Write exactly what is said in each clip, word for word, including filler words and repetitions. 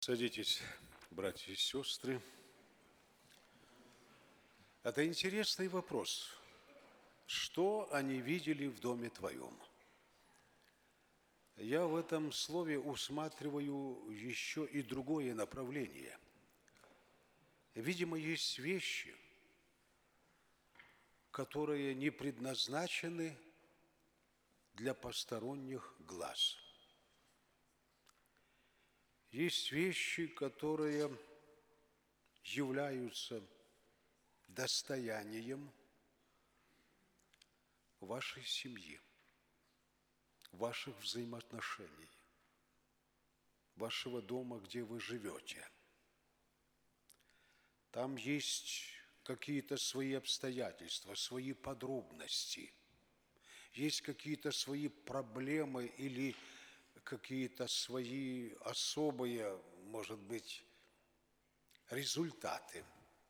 Садитесь, братья и сестры. Это интересный вопрос. Что они видели в доме твоем? Я в этом слове усматриваю еще и другое направление. Видимо, есть вещи, которые не предназначены для посторонних глаз. Есть вещи, которые являются достоянием вашей семьи, ваших взаимоотношений, вашего дома, где вы живете. Там есть какие-то свои обстоятельства, свои подробности, есть какие-то свои проблемы или какие-то свои особые, может быть, результаты.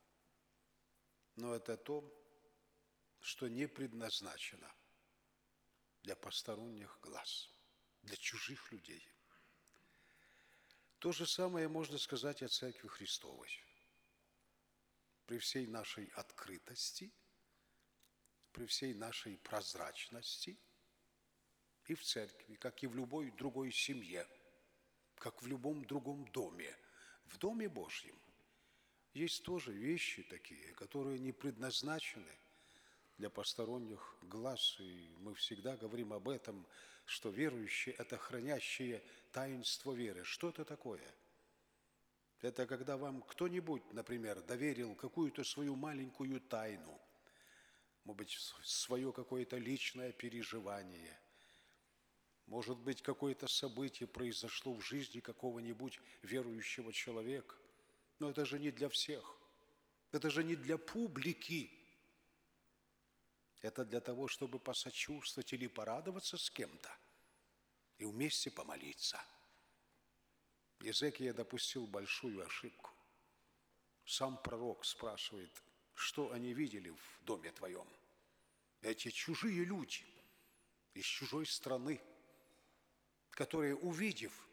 Но это то, что не предназначено для посторонних глаз, для чужих людей. То же самое можно сказать о Церкви Христовой. При всей нашей открытости, при всей нашей прозрачности и в церкви, как и в любой другой семье, как в любом другом доме, в Доме Божьем есть тоже вещи такие, которые не предназначены для посторонних глаз. И мы всегда говорим об этом, что верующие – это хранящие таинство веры. Что это такое? Это когда вам кто-нибудь, например, доверил какую-то свою маленькую тайну, может быть, свое какое-то личное переживание, может быть, какое-то событие произошло в жизни какого-нибудь верующего человека. Но это же не для всех, это же не для публики. Это для того, чтобы посочувствовать или порадоваться с кем-то и вместе помолиться. Иезекия допустил большую ошибку. Сам пророк спрашивает, что они видели в доме твоем. Эти чужие люди из чужой страны, которые, увидев,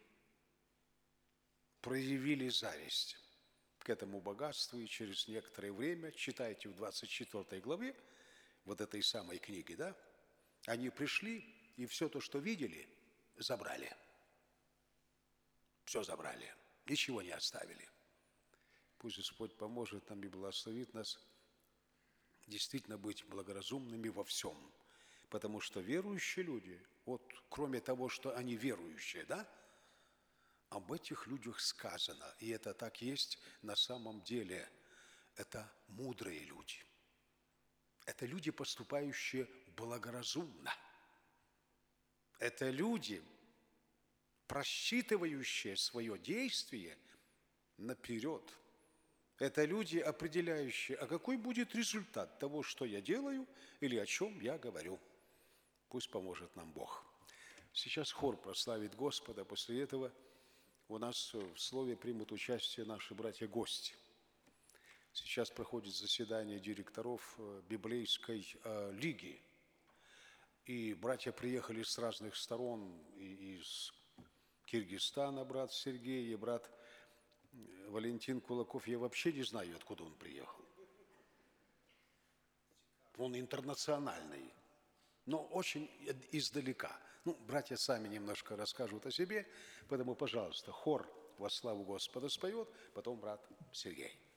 проявили зависть к этому богатству, и через некоторое время, читайте в двадцать четвёртой главе вот этой самой книги, да, они пришли и все то, что видели, забрали. Все забрали, ничего не оставили. Пусть Господь поможет нам и благословит нас действительно быть благоразумными во всем. Потому что верующие люди, вот кроме того, что они верующие, да, об этих людях сказано, и это так есть на самом деле, это мудрые люди. Это люди, поступающие благоразумно. Это люди, просчитывающие свое действие наперед. Это люди, определяющие, а какой будет результат того, что я делаю или о чем я говорю. Пусть поможет нам Бог. Сейчас хор прославит Господа, после этого у нас в слове примут участие наши братья-гости. Сейчас проходит заседание директоров библейской лиги. И братья приехали с разных сторон, и из Киргизстана брат Сергей, и брат Валентин Кулаков. Я вообще не знаю, откуда он приехал. Он интернациональный, но очень издалека. Ну, братья сами немножко расскажут о себе, поэтому, пожалуйста, хор во славу Господа споет, потом брат Сергей.